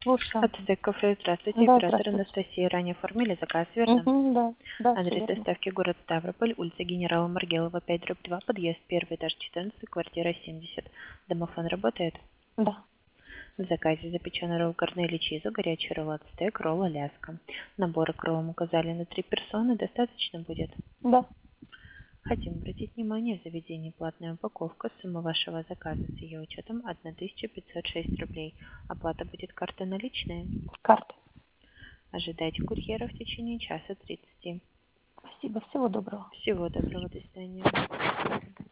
Слушаю. От Кафе, здравствуйте, Да, оператор здравствуйте. Анастасия. Ранее оформили заказ, верно? Да, да, все Адрес верно. доставки город Ставрополь, улица генерала Маргелова, 5/2, подъезд, первый этаж, 14, квартира 70. Домофон работает? Да, В заказе запеченный ролл корнели чизу, горячий ролл ацтек, ролл аляска. Набор к роллам указали на 3 персоны, достаточно будет? да. Хотим обратить внимание, в заведении платная упаковка. Сумма вашего заказа с ее учетом 1506 рублей. Оплата будет карта наличная. Карты. Ожидайте курьера в течение часа 30. Спасибо, всего доброго. Всего доброго, до свидания.